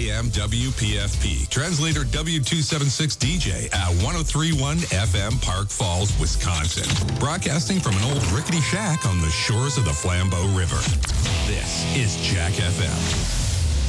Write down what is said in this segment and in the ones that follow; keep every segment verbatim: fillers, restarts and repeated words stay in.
A M W P F P, translator W two seventy-six D J at one oh three point one F M, Park Falls, Wisconsin. Broadcasting from an old rickety shack on the shores of the Flambeau River. This is Jack F M.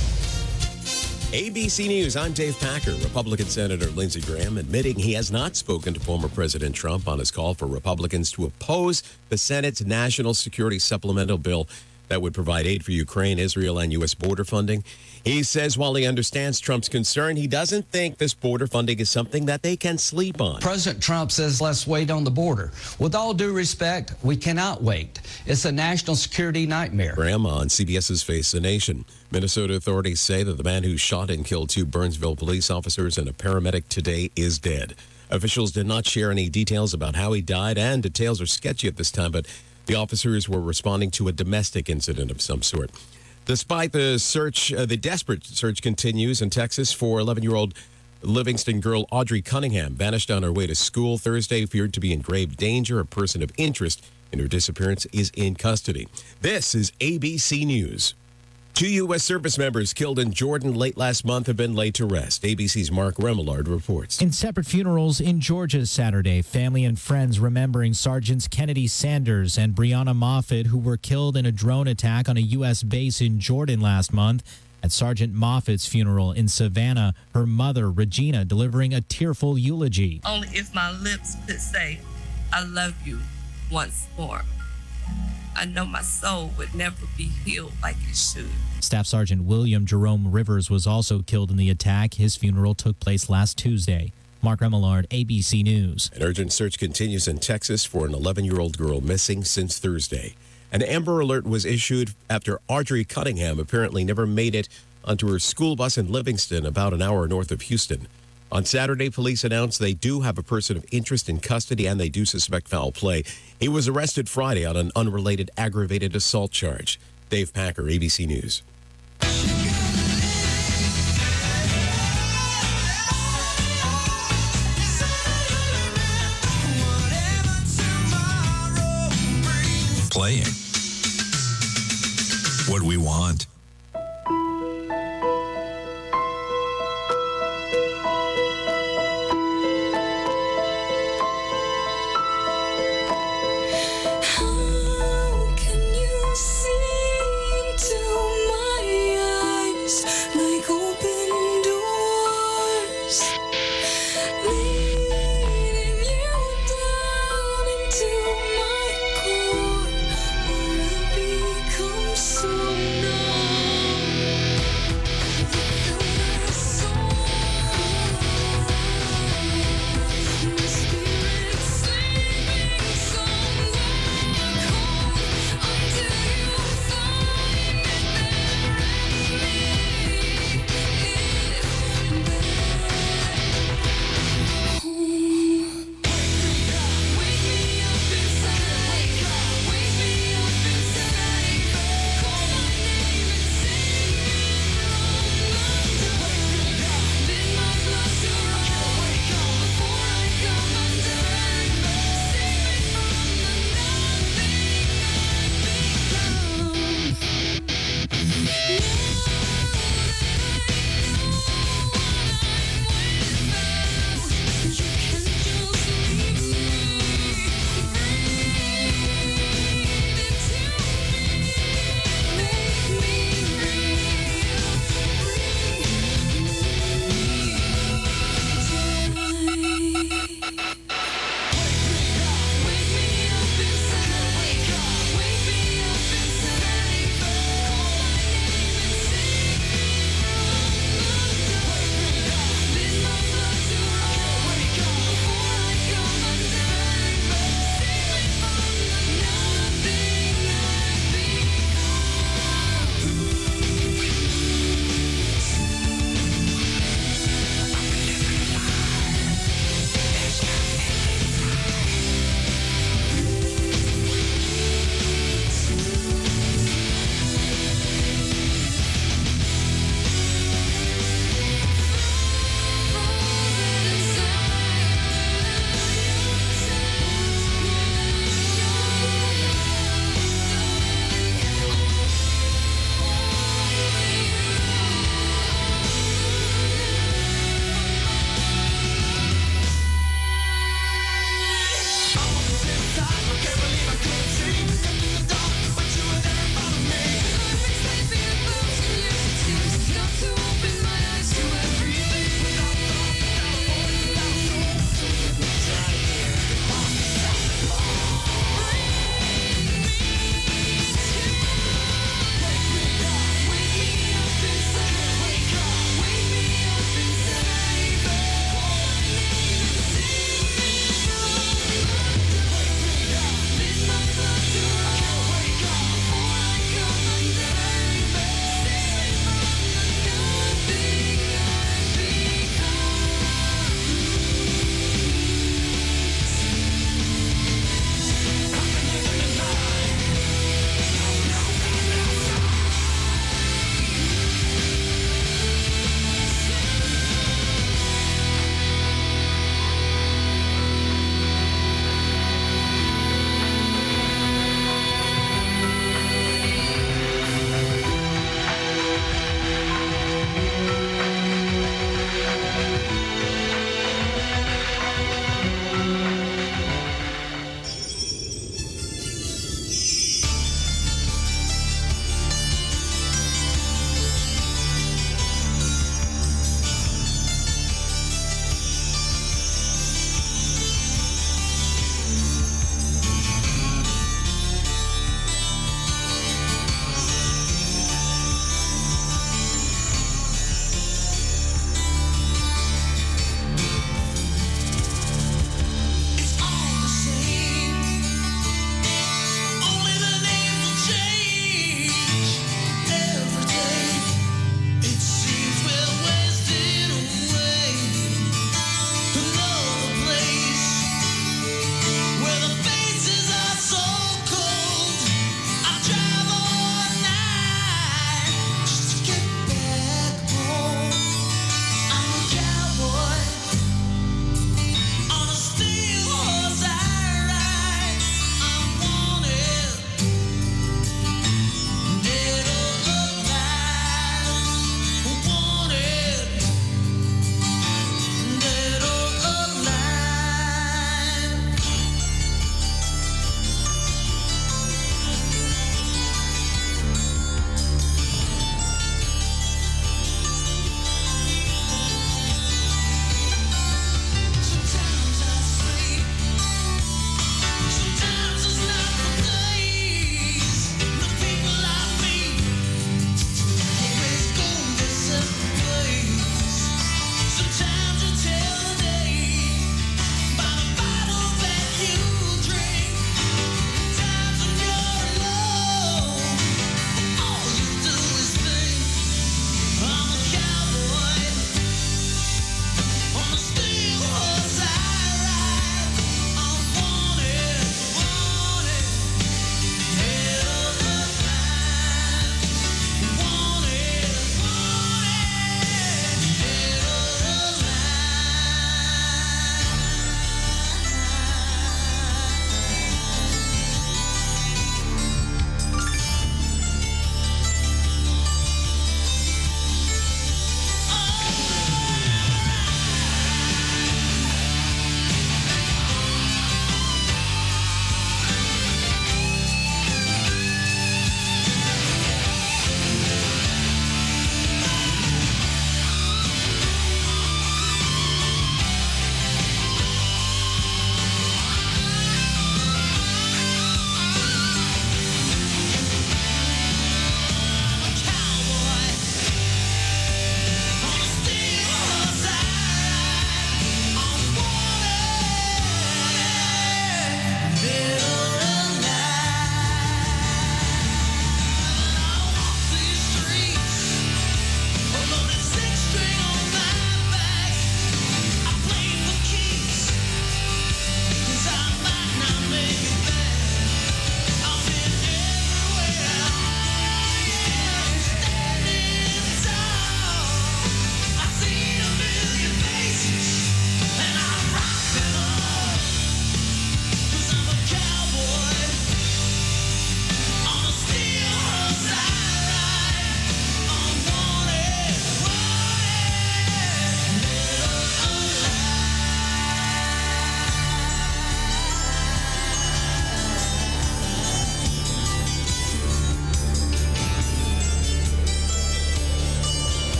A B C News, I'm Dave Packer. Republican Senator Lindsey Graham admitting he has not spoken to former President Trump on his call for Republicans to oppose the Senate's National Security Supplemental Bill that would provide aid for Ukraine, Israel, and U S border funding. He says while he understands Trump's concern, he doesn't think this border funding is something that they can sleep on. President Trump says let's wait on the border. With all due respect, we cannot wait. It's a national security nightmare. Graham on CBS's Face the Nation. Minnesota authorities say that the man who shot and killed two Burnsville police officers and a paramedic today is dead. Officials did not share any details about how he died, and details are sketchy at this time, but the officers were responding to a domestic incident of some sort. Despite the search, uh, the desperate search continues in Texas for eleven-year-old Livingston girl Audrey Cunningham, vanished on her way to school Thursday, feared to be in grave danger. A person of interest in her disappearance is in custody. This is A B C News. Two U S service members killed in Jordan late last month have been laid to rest. A B C's Mark Remillard reports. In separate funerals in Georgia Saturday, family and friends remembering Sergeants Kennedy Sanders and Breonna Moffett, who were killed in a drone attack on a U S base in Jordan last month. At Sergeant Moffitt's funeral in Savannah, her mother, Regina, delivering a tearful eulogy. Only if my lips could say, I love you once more. I know my soul would never be healed like it should. Staff Sergeant William Jerome Rivers was also killed in the attack. His funeral took place last Tuesday. Mark Remillard, A B C News. An urgent search continues in Texas for an eleven-year-old girl missing since Thursday. An Amber Alert was issued after Audrey Cunningham apparently never made it onto her school bus in Livingston, about an hour north of Houston. On Saturday, police announced they do have a person of interest in custody and they do suspect foul play. He was arrested Friday on an unrelated aggravated assault charge. Dave Packer, A B C News. Playing what we want. So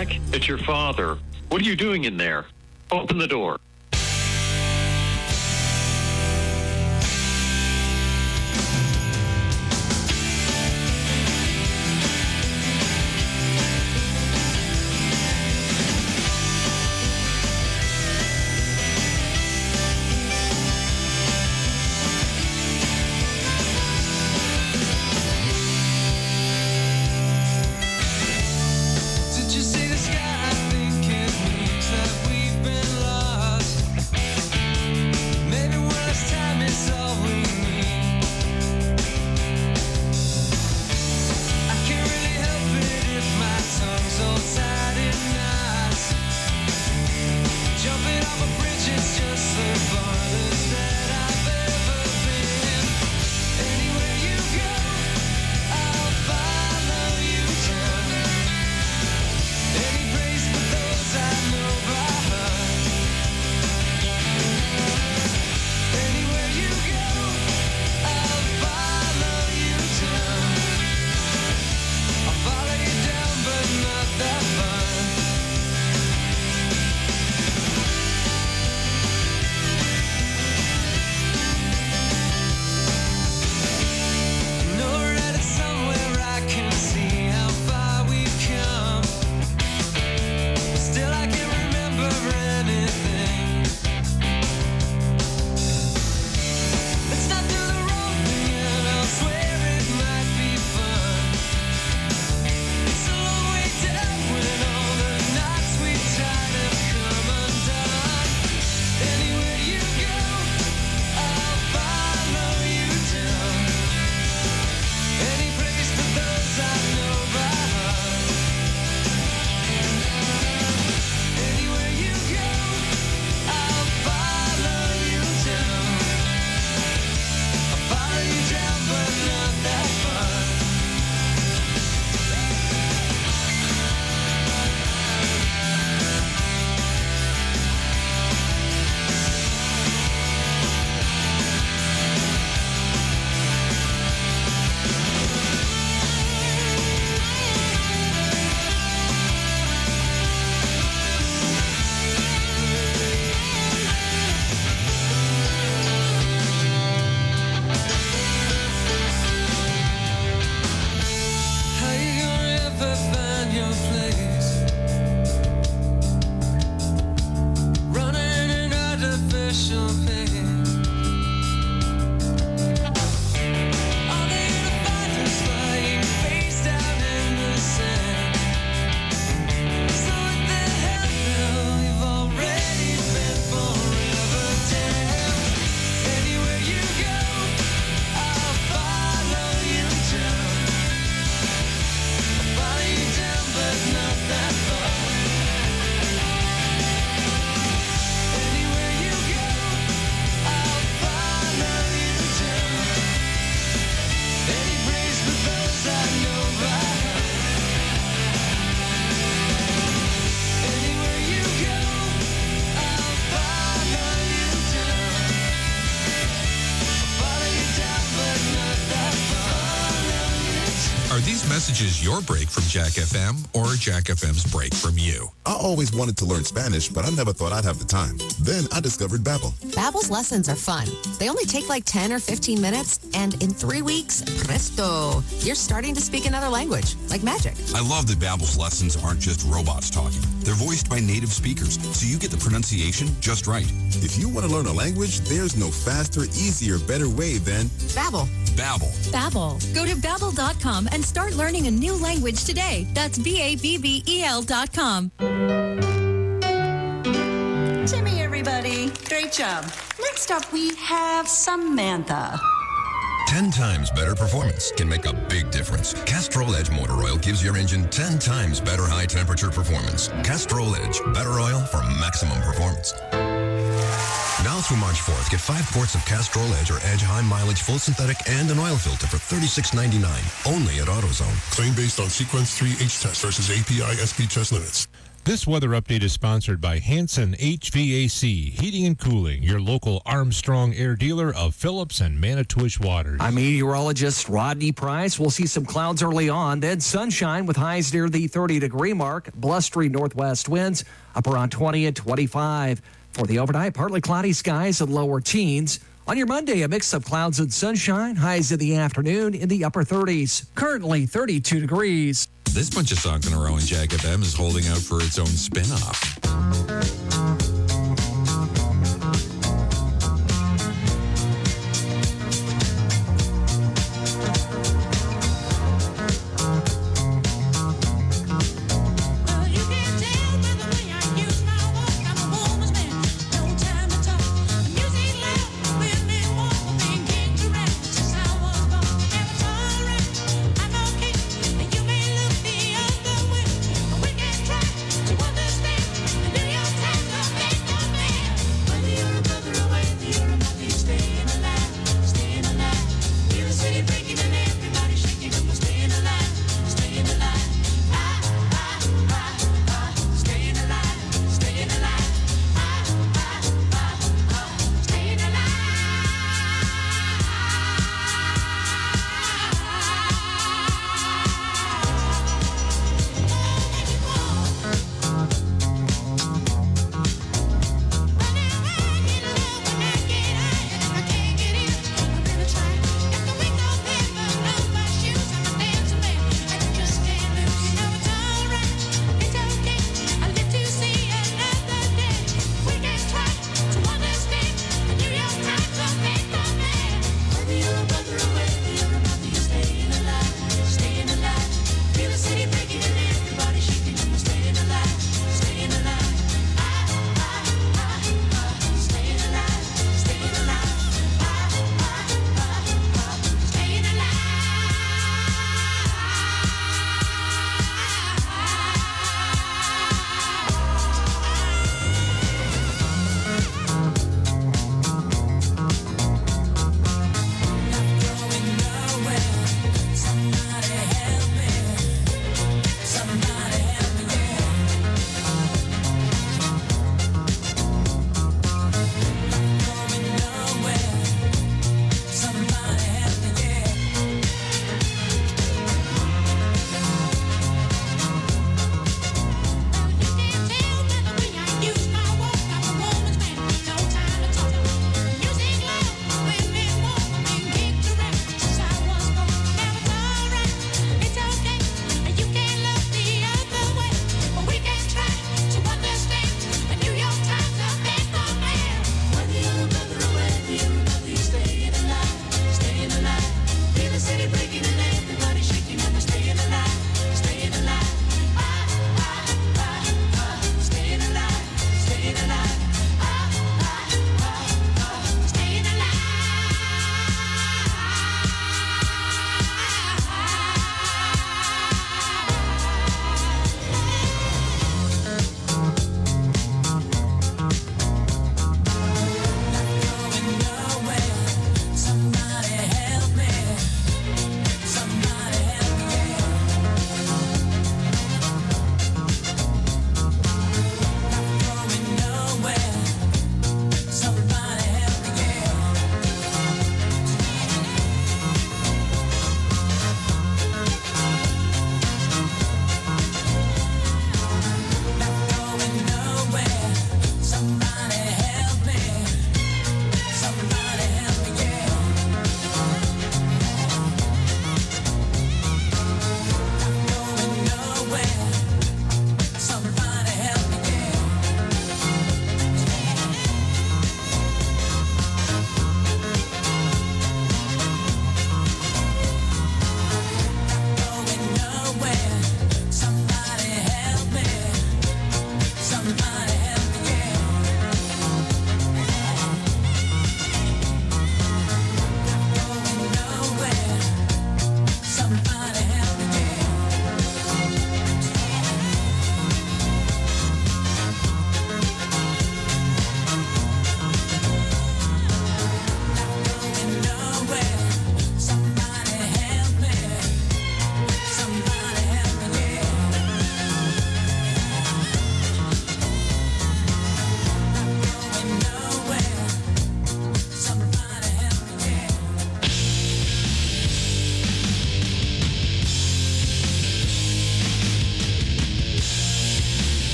Jack, it's your father. What are you doing in there? Open the door. Did you see the sky? I think it means that we've been lost. Maybe one last time is all we need. I can't really help it if my tongue's all tied in knots. Jumping off a bridge is just the farthest that I've ever been. Anywhere you go, I'll follow you down. Any praise for those I know by heart. Anywhere you go, I'll follow you down. I'll follow you down, but not that far. I know we're headed somewhere I can see how far we've come. Still I can't remember anything. Let's not do the wrong thing and I'll swear it might be fun. It's a long way down when all the knots we tied have come undone. Anywhere you go, I'll follow you down. Any place for those I know by heart. Anywhere you go, I'll follow you down. I'll follow you down, but not that far. How you gonna ever find your place? Running an artificial pace. All they gonna find is lying face down in the sand. So what the hell? We've already been forever damned. Anywhere you go, I'll follow you down. I'll follow you down, but not that far. Anywhere you go, I'll follow you down. Any praise for those I know by heart. Anywhere you go, I'll follow you down. I'll follow you down, but not that far. Are these messages your break from Jack F M or Jack F M's break from you? I always wanted to learn Spanish, but I never thought I'd have the time. Then I discovered Babbel. Babbel's lessons are fun. They only take like ten or fifteen minutes, and in three weeks, presto, you're starting to speak another language, like magic. I love that Babbel's lessons aren't just robots talking. They're voiced by native speakers, so you get the pronunciation just right. If you want to learn a language, there's no faster, easier, better way than Babbel. Babbel. Babbel. Go to babbel dot com and start learning a new language today. That's B A B B E L dot com. Timmy, everybody. Great job. Next up, we have Samantha. ten times better performance can make a big difference. Castrol Edge Motor Oil gives your engine ten times better high temperature performance. Castrol Edge, better oil for maximum performance. Now through March fourth, get five quarts of Castrol Edge or Edge High Mileage Full Synthetic and an oil filter for thirty-six ninety-nine. Only at AutoZone. Claim based on Sequence three H test versus A P I S P test limits. This weather update is sponsored by Hanson H V A C, Heating and Cooling, your local Armstrong Air dealer of Phillips and Manitowish Waters. I'm meteorologist Rodney Price. We'll see some clouds early on, then sunshine with highs near the thirty-degree mark, blustery northwest winds up around twenty and twenty-five. For the overnight, partly cloudy skies and lower teens. On your Monday, a mix of clouds and sunshine, highs in the afternoon in the upper thirties. Currently thirty-two degrees. This bunch of songs in a row in Jack F M is holding out for its own spin-off. Thank you.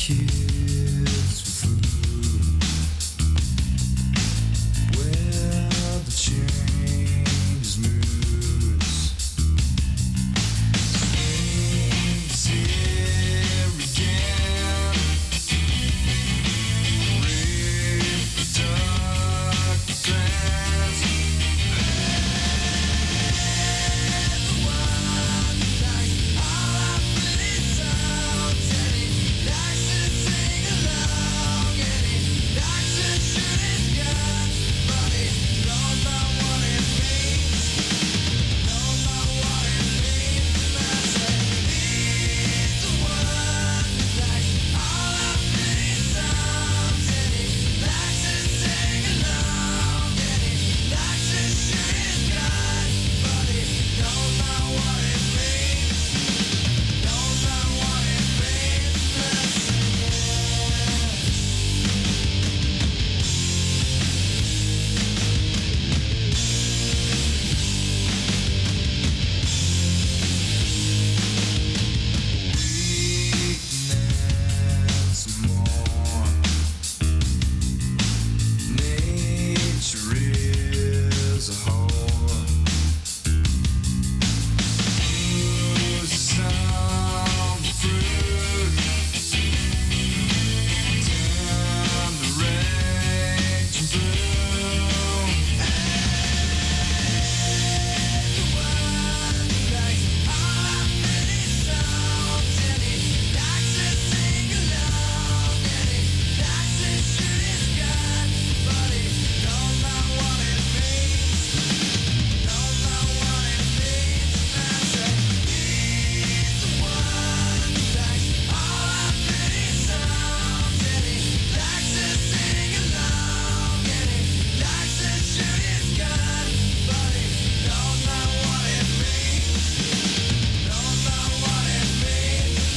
kids for food. Well, the change moods. Swings here again. Rape the dark glance. Nature is a whore. Ooze some fruit. Time to rage and bloom. The one likes all our pretty songs, and he likes to sing along, and he likes to shoot his gun, but he don't know what it means. Don't know what it means. I say he's the one who likes all our pretty songs, and he likes to sing along, and he likes to shoot his gun, but he don't know what it means. Don't know what it means.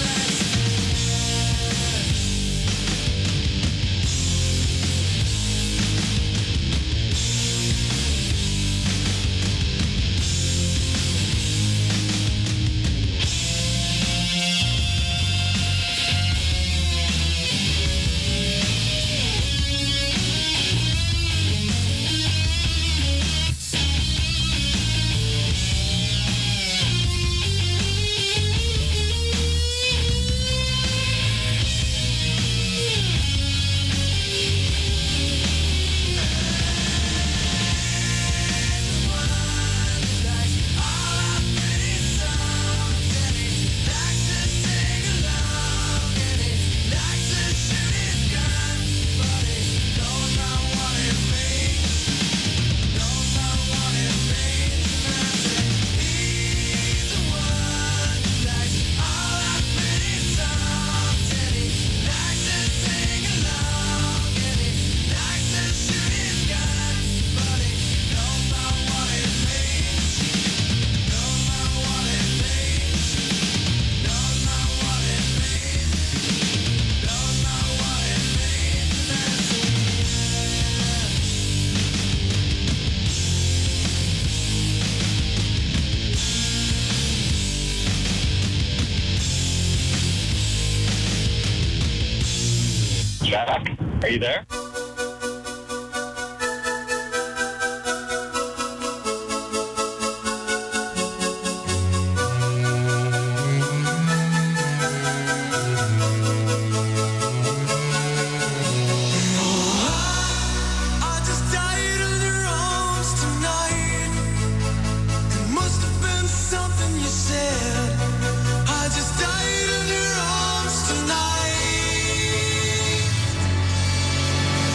Jack, are you there? I just died in your arms tonight. It must have been something you said. I just died in your arms tonight.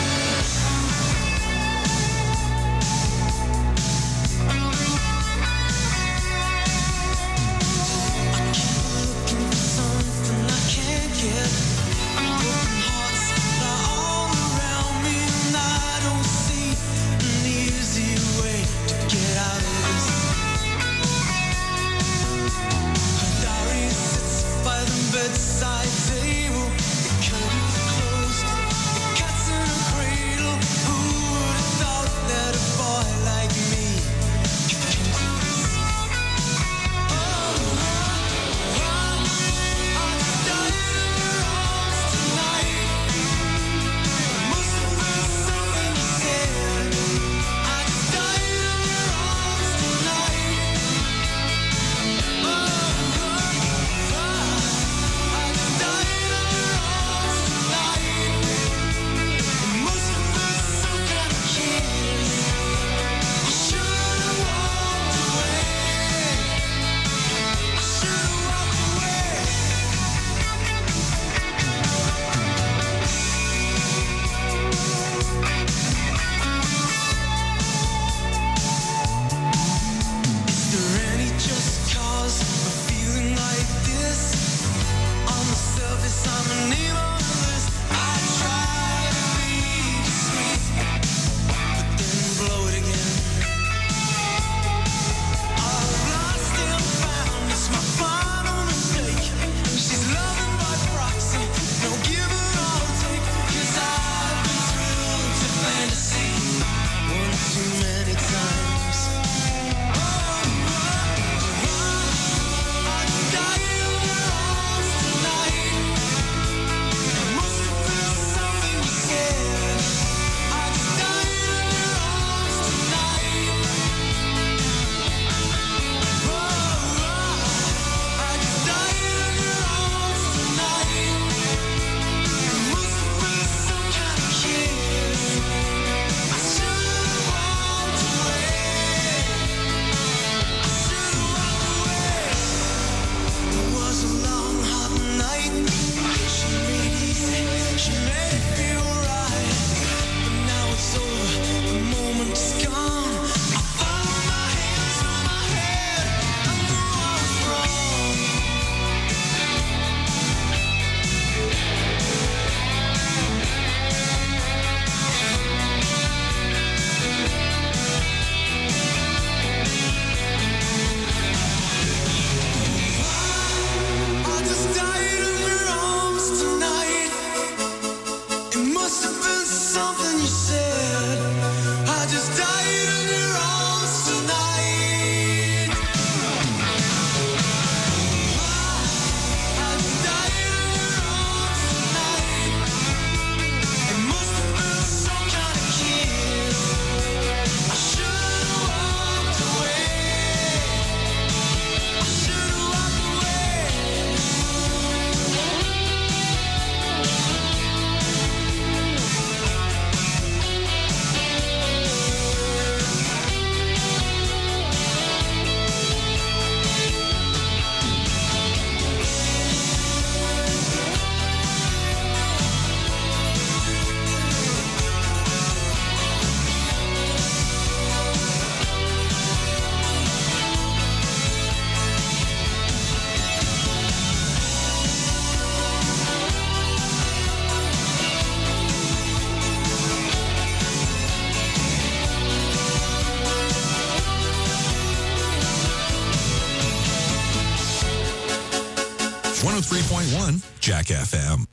one oh three point one Jack F M.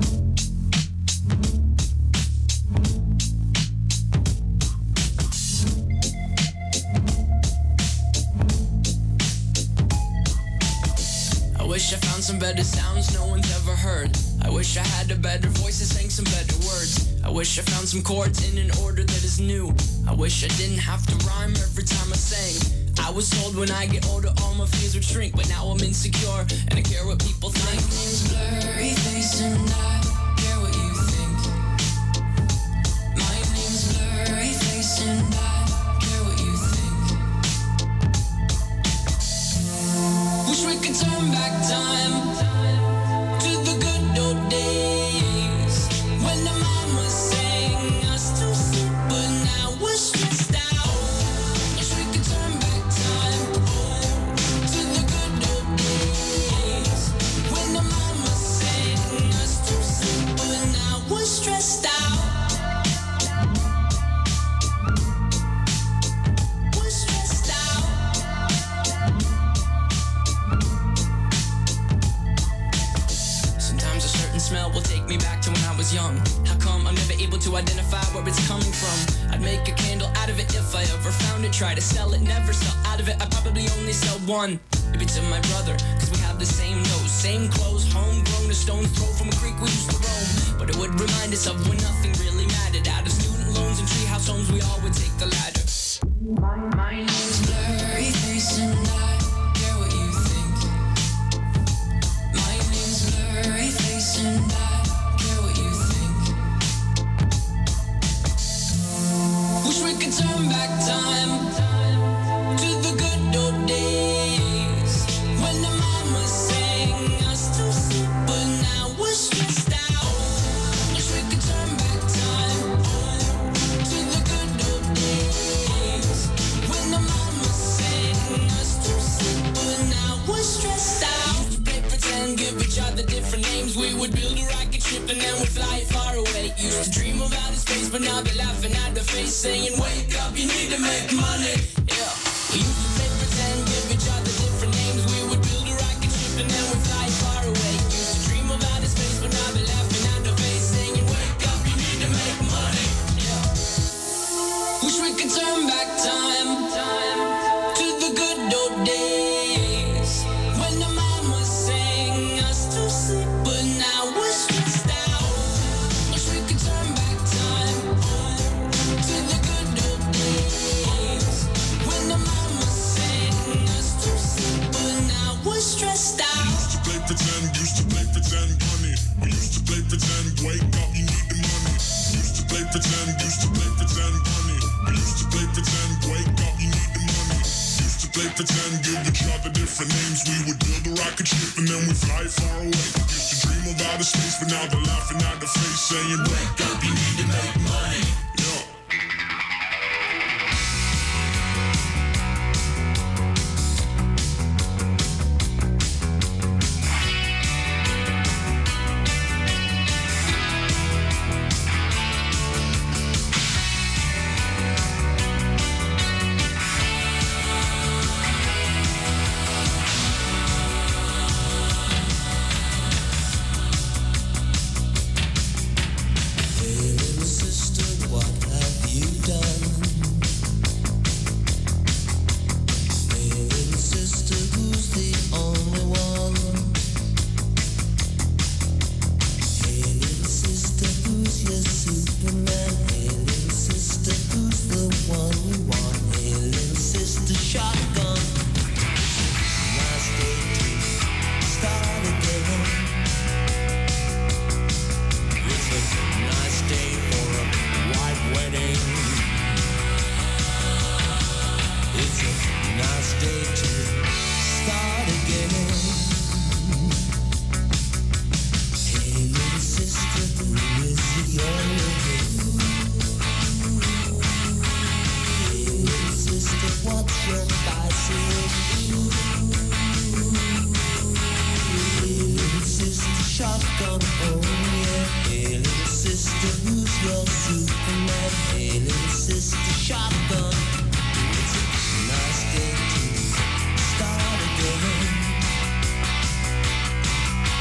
I wish I found some better sounds no one's ever heard. I wish I had a better voice that sang some better words. I wish I found some chords in an order that is new. I wish I didn't have to rhyme every time I sang. I was told when I get older all my fears would shrink, but now I'm insecure and I care what people think. My name's Blurry Face and I care what you think. My name's Blurry Face and I care what you think. Wish we could turn back time to the good old days when the mama sang us to sleep, but now we're stressed out. Wish we could turn back time to the good old days when the mama sang us to sleep, but now we're stressed out. We're stressed out. Sometimes a certain smell will take me back to when I was young. How come I'm never able to identify where it's coming from? I'd make a candle out of it if I ever found it. Try to sell it, never sell out of it. I probably only sell one. Maybe to my brother, cause we have the same nose, same clothes, homegrown, a stone's throw from a creek we used to roam. But it would remind us of when nothing really mattered. Out of student loans and treehouse homes, we all would take the ladder. My, my name's Blurry Face and I care what you think. My name's Blurry Face and I care what you think. Wish we could turn back time to the good old days when the mama sang us to sleep, but now we're stressed out. Wish we could turn back time to the good old days when the mama sang us to sleep, but now we're stressed out. Used to play pretend, give each other different names. We would build a rocket ship and then we'd fly it far away. Used to dream of outer space, but now they're laughing at the face, saying, wake up, you need to make money. Yeah. We used to play pretend, give each other different names. We would build a rocket ship and then we'd fly it far away. Used to dream of outer space, but now they're laughing at the face, saying, wake up, you need to make money. Yeah. Wish we could turn back time to the good old days when the mama sang us to sleep, but now we're stressed out. Wish we could turn back time to the good old days when the mama sang us to sleep, but now we're stressed out. Used to play pretend, used to play pretend, honey. We used to play pretend, wake up, you need the money. Used to play pretend, used to play pretend, honey. We used to play pretend, wake up, you need the money. Used to play pretend, give each other different names. We would build a rocket ship and then we fly far away. Used to dream of outer space, but now they're laughing at the face, saying, wake up, you need to make money. Yeah. Shotgun, oh yeah. Hey, little sister, who's your Superman? Hey, little sister, shotgun. It's a nice day to start again.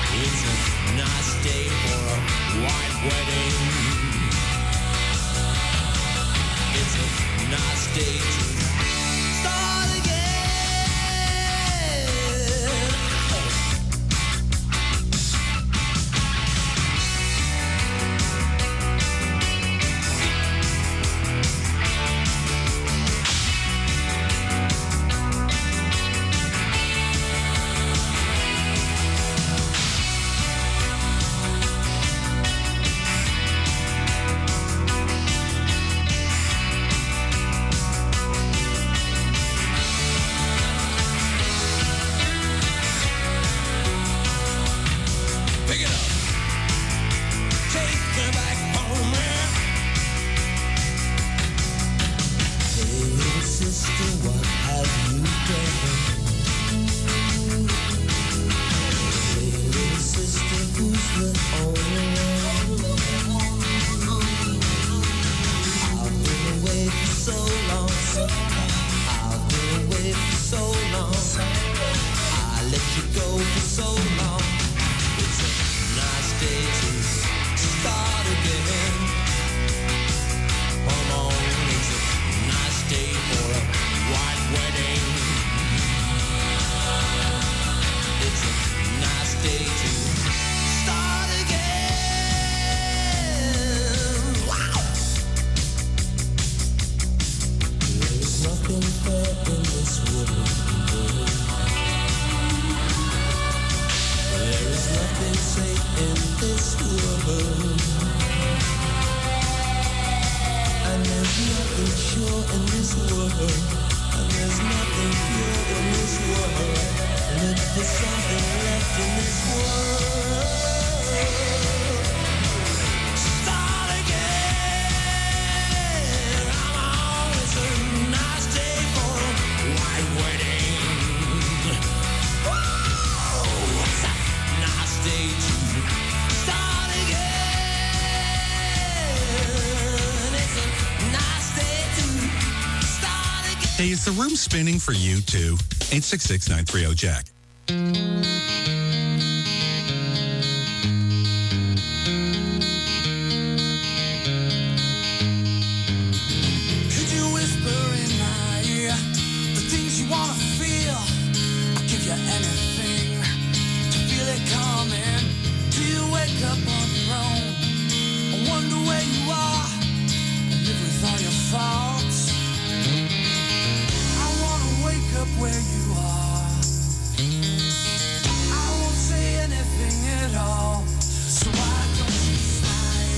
safe in this world. And there's nothing sure in this world. And there's nothing pure in this world. Look for something left in this world. Start again. I'm always a nice day for a white wedding. Whoa, it's a nice day to start again. It's a nice day to start again. Hey, is the room spinning for you too? eight six six, nine three zero, Jack. Could you whisper in my ear the things you wanna feel? I'll give you anything to feel it coming. Do you wake up on your own and wonder where you are and live with all your faults? I wanna wake up where you are. I won't say anything at all. So why don't you slide?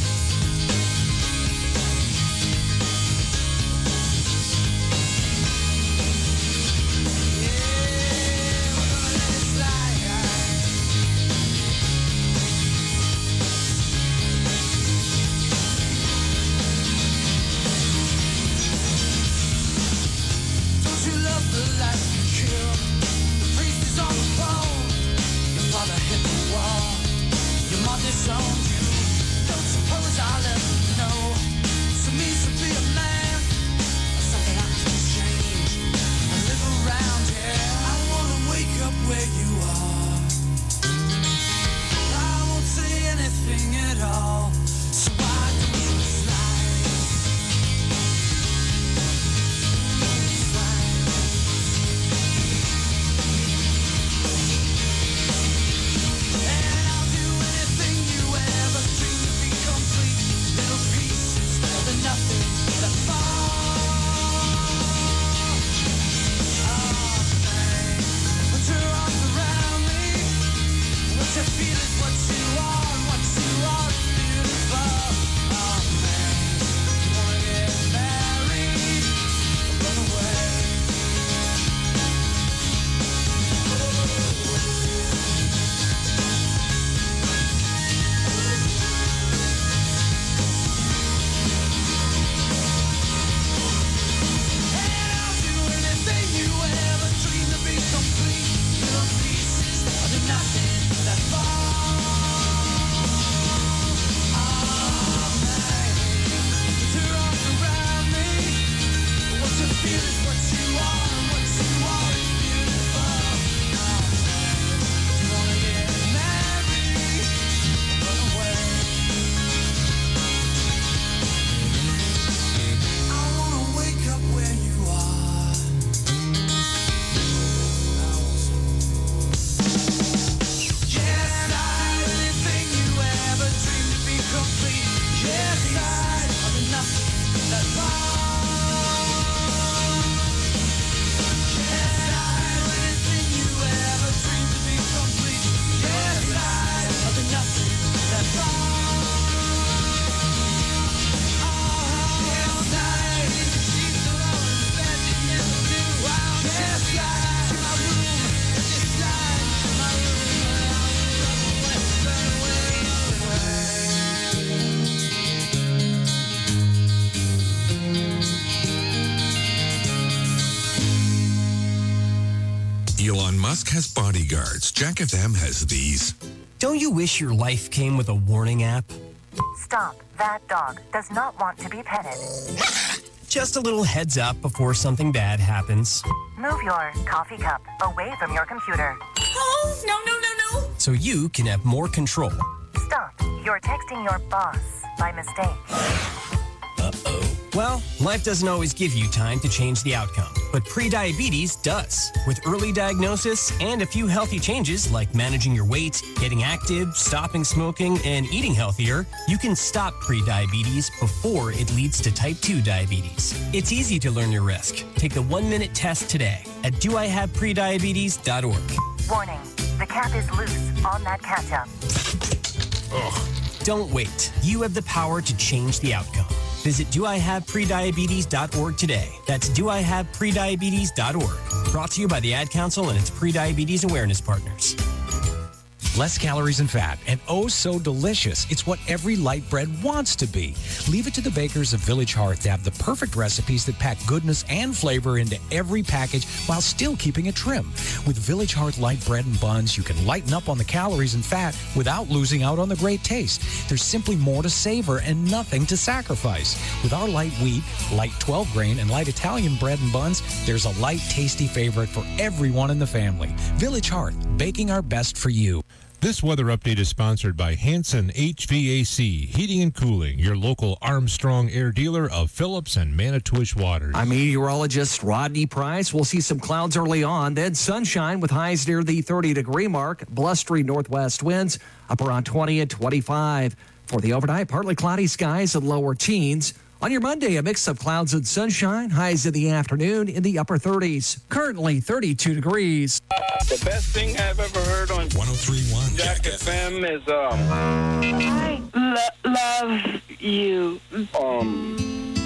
Don't you love the life you kill? The priest is on the phone. Your father hit the wall. Your mom disowned you. Don't suppose I'll ever know. So means to be a man. Or something I can change and live around here. I wanna wake up where you are. I won't say anything at all. So why don't you slide? And I'll do anything you ever dreamed to be complete. Little pieces of the nothing that fall. Oh, babe, put your arms around me. What you feel is what you are, and what you are is beautiful. Oh, man, you wanna get married or run away? And I'll do anything you ever dreamed to be complete. Little pieces of the nothing that fall. Oh, man, put your arms around me. What you feel is what you are, and what you are is beautiful. Oh, man, you wanna get married or run away? I wanna wake up where you are. Yes, I do anything you ever dreamed to be complete. Yes, I of the nothing that falls. Yes, I do anything you ever dreamed to be complete. Yes, I of the nothing that falls. Oh, yes, I dream the sheets are all in bed you never knew. Yes, I to my room, and this time to my room, and I will run away, run away, run away. Elon Musk has bodyguards. Jack F M has these. Don't you wish your life came with a warning app? Stop. That dog does not want to be petted. Just a little heads up before something bad happens. Move your coffee cup away from your computer. Oh, no, no, no, no. So you can have more control. Stop. You're texting your boss by mistake. Uh-oh. Well, life doesn't always give you time to change the outcome, but prediabetes does. With early diagnosis and a few healthy changes like managing your weight, getting active, stopping smoking, and eating healthier, you can stop prediabetes before it leads to type two diabetes. It's easy to learn your risk. Take the one-minute test today at do I have prediabetes dot org. Warning. The cap is loose on that catch-up. Ugh. Don't wait. You have the power to change the outcome. Visit do I have prediabetes dot org today. That's do I have prediabetes dot org. Brought to you by the Ad Council and its prediabetes awareness partners. Less calories and fat, and oh so delicious. It's what every light bread wants to be. Leave it to the bakers of Village Hearth to have the perfect recipes that pack goodness and flavor into every package while still keeping it trim. With Village Hearth light bread and buns, you can lighten up on the calories and fat without losing out on the great taste. There's simply more to savor and nothing to sacrifice. With our light wheat, light twelve grain, and light Italian bread and buns, there's a light, tasty favorite for everyone in the family. Village Hearth, baking our best for you. This weather update is sponsored by Hanson H V A C, Heating and Cooling, your local Armstrong Air dealer of Phillips and Manitowish Waters. I'm meteorologist Rodney Price. We'll see some clouds early on, then sunshine with highs near the thirty-degree mark, blustery northwest winds up around twenty and twenty-five. For the overnight, partly cloudy skies and lower teens. On your Monday, a mix of clouds and sunshine, highs in the afternoon in the upper thirties. Currently thirty-two degrees. The best thing I've ever heard on one oh three point one Jack F M is um I lo- love you. Um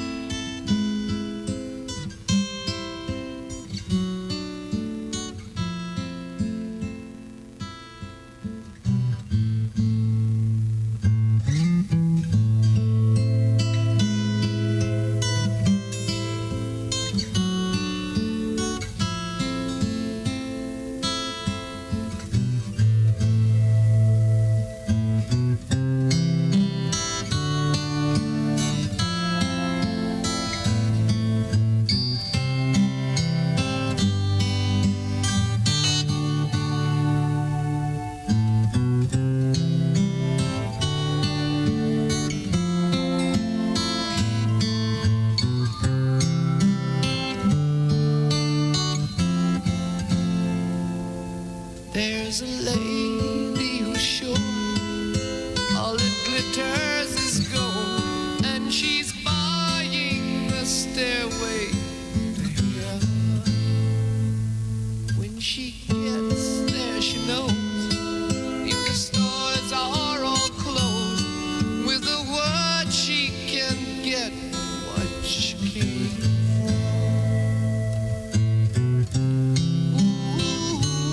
There's a lady who's sure all it glitters is gold, and she's buying the stairway to heaven. When she gets there, she knows if the stores are all closed, with a word she can get what she came for.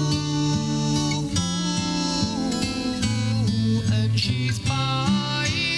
She's buying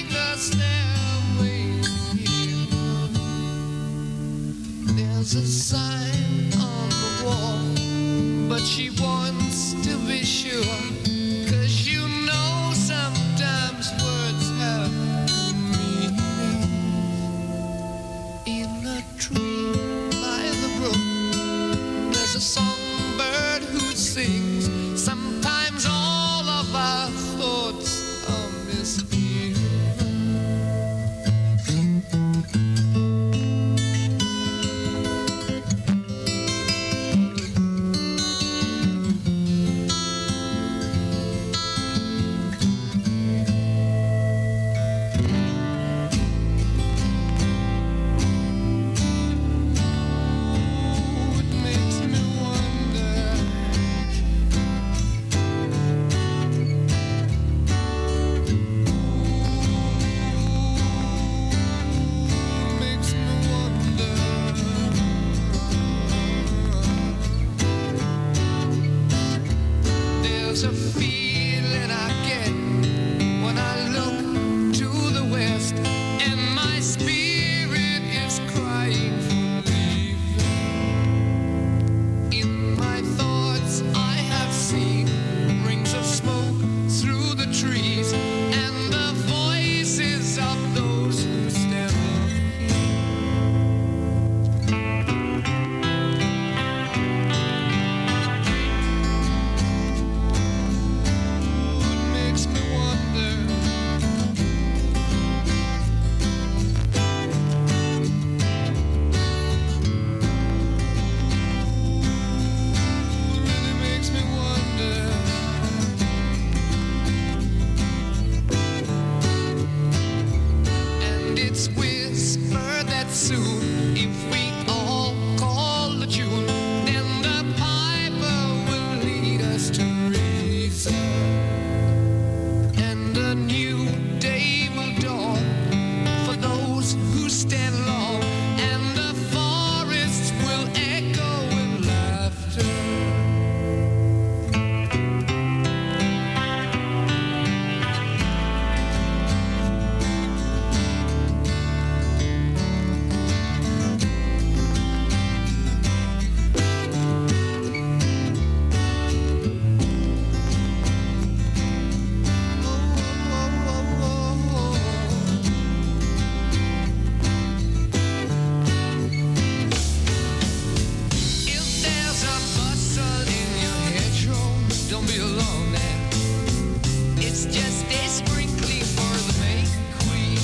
It's just a sprinkling for the May Queen.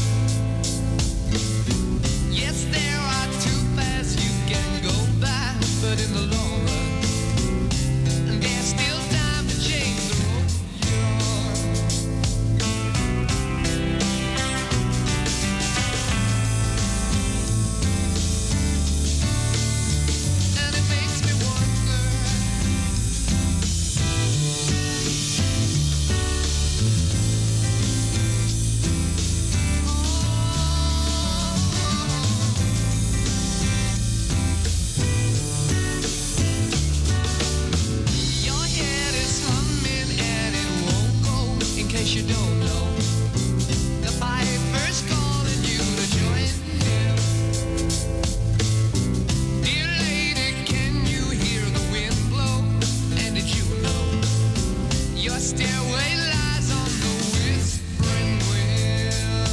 Yes, there are two paths you can go by, but in the long run, there's still time to change the road you're on. And it makes me wonder. Your head is humming and it won't go. In case you don't know, the piper's calling you to join him. Dear lady, can you hear the wind blow? And did you know your stairway lies on the whispering wind?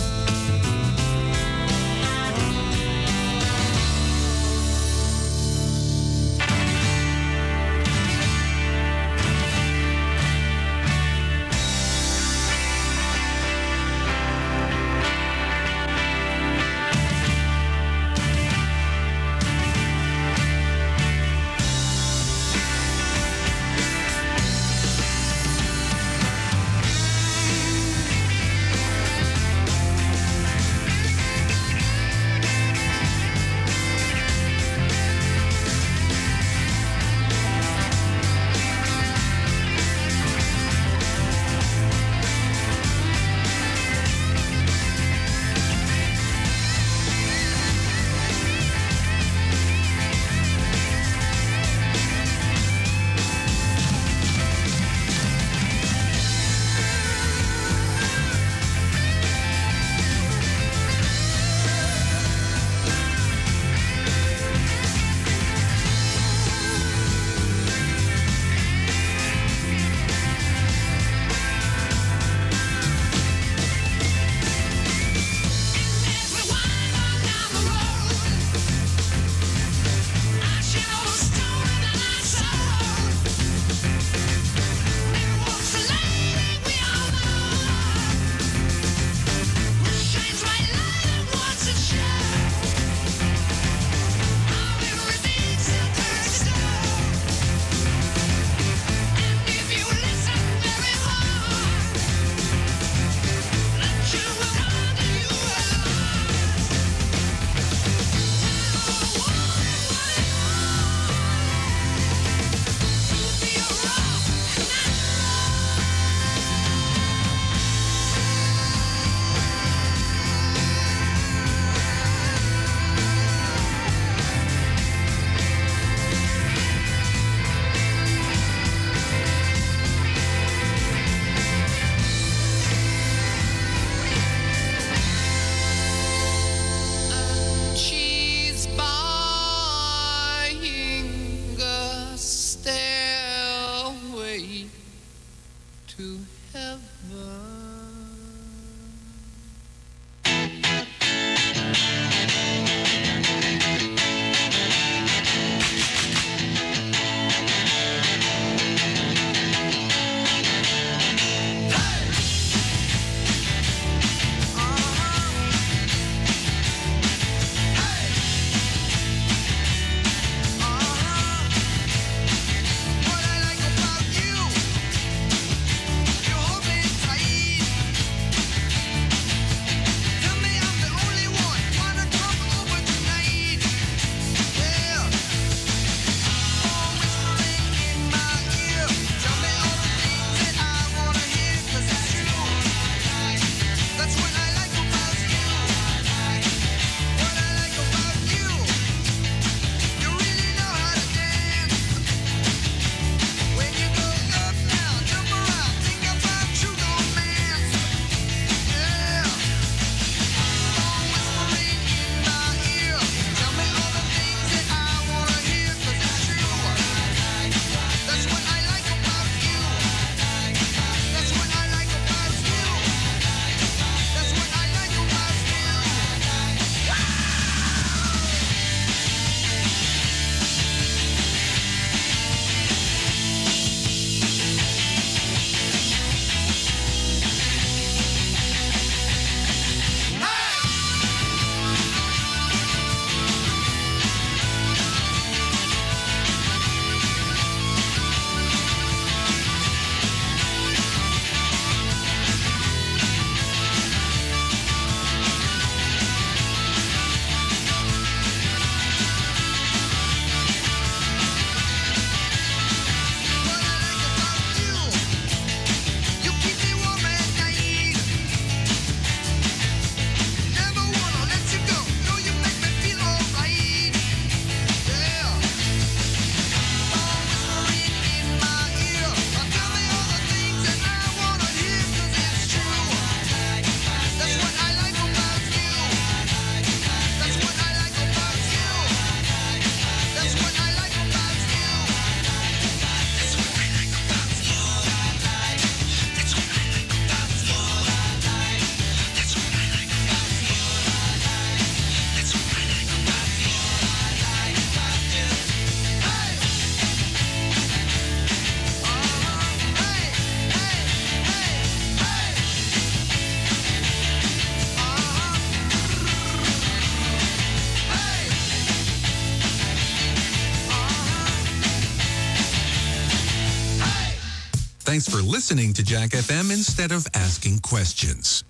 She's buying a stairway to heaven. What I like about you, you hold me tight. Thanks for listening to Jack F M instead of asking questions.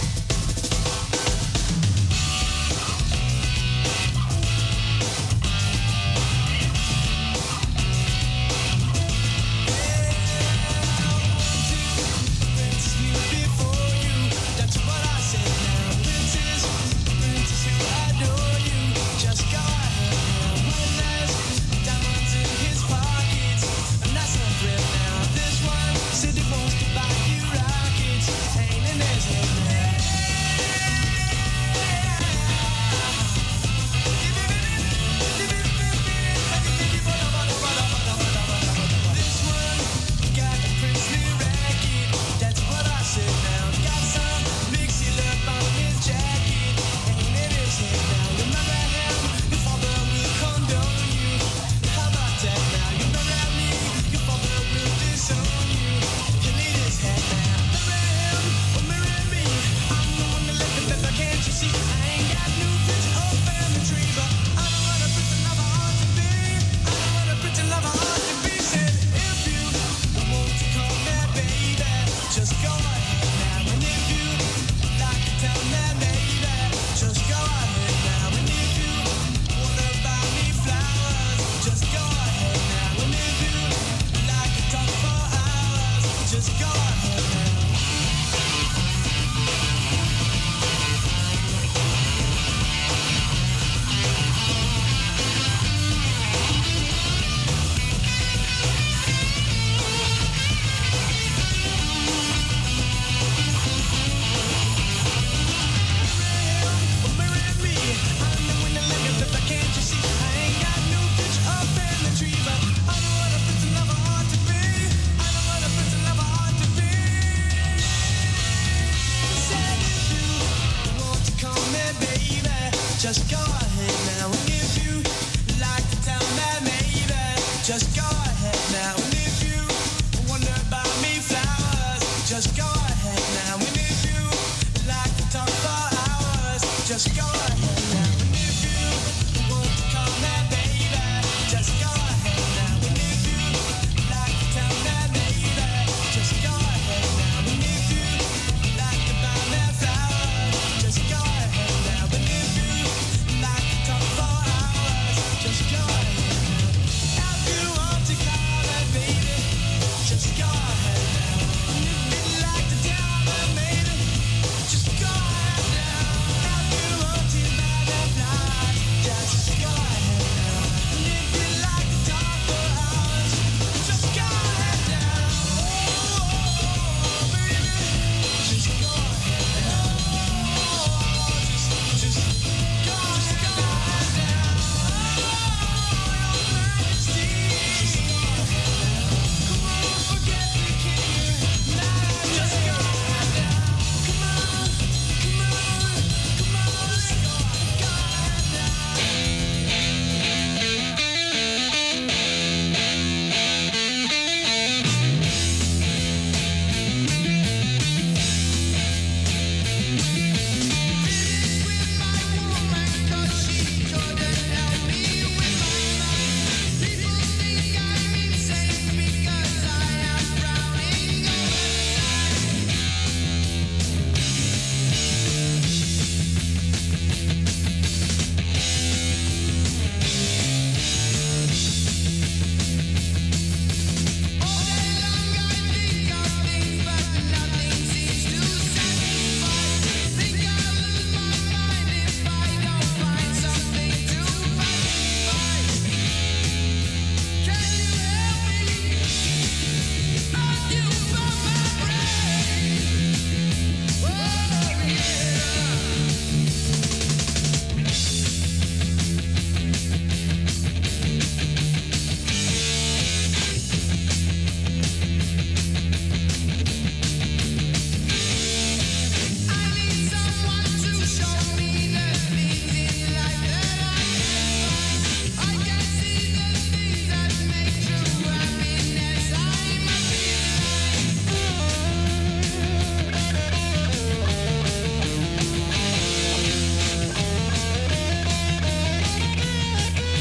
Just go ahead now, and if you like to tell me, maybe just go ahead now, and if you wonder about me, flowers, just go ahead now, and if you like to talk for hours, just go ahead.